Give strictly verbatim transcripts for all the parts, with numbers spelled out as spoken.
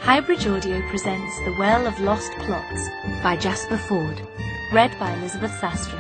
Highbridge Audio presents The Well of Lost Plots by Jasper Fforde, read by Elizabeth Sastra.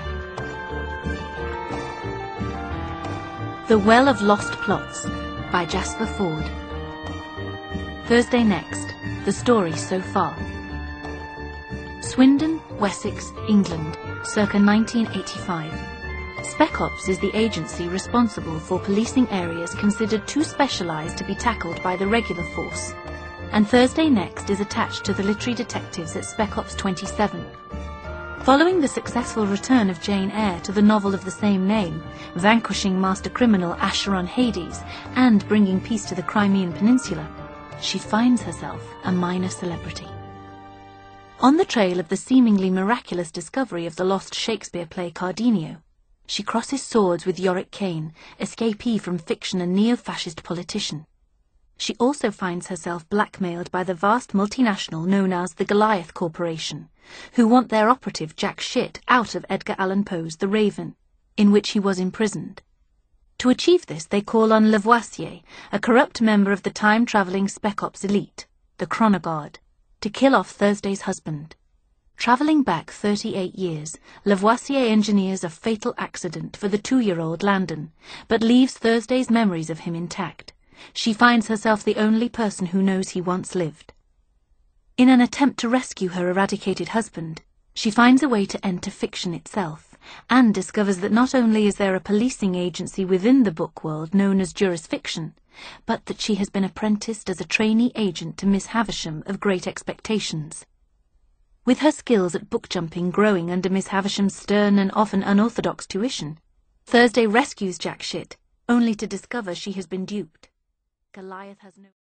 The Well of Lost Plots by Jasper Fforde. Thursday next, the story so far. Swindon, Wessex, England, circa nineteen eighty-five. Spec Ops is the agency responsible for policing areas considered too specialised to be tackled by the regular force, and Thursday Next is attached to the literary detectives at Spec Ops twenty-seven. Following the successful return of Jane Eyre to the novel of the same name, vanquishing master criminal Acheron Hades and bringing peace to the Crimean Peninsula, she finds herself a minor celebrity. On the trail of the seemingly miraculous discovery of the lost Shakespeare play Cardenio, she crosses swords with Yorick Kane, escapee from fiction and neo-fascist politician. She also finds herself blackmailed by the vast multinational known as the Goliath Corporation, who want their operative Jack Shit out of Edgar Allan Poe's The Raven, in which he was imprisoned. To achieve this, they call on Lavoisier, a corrupt member of the time-travelling Spec Ops elite, the Chronogard, to kill off Thursday's husband. Travelling back thirty-eight years, Lavoisier engineers a fatal accident for the two-year-old Landon, but leaves Thursday's memories of him intact. She finds herself the only person who knows he once lived. In an attempt to rescue her eradicated husband, she finds a way to enter fiction itself, and discovers that not only is there a policing agency within the book world known as Jurisfiction, but that she has been apprenticed as a trainee agent to Miss Havisham of Great Expectations. With her skills at book jumping growing under Miss Havisham's stern and often unorthodox tuition, Thursday rescues Jack Shit, only to discover she has been duped. Goliath has no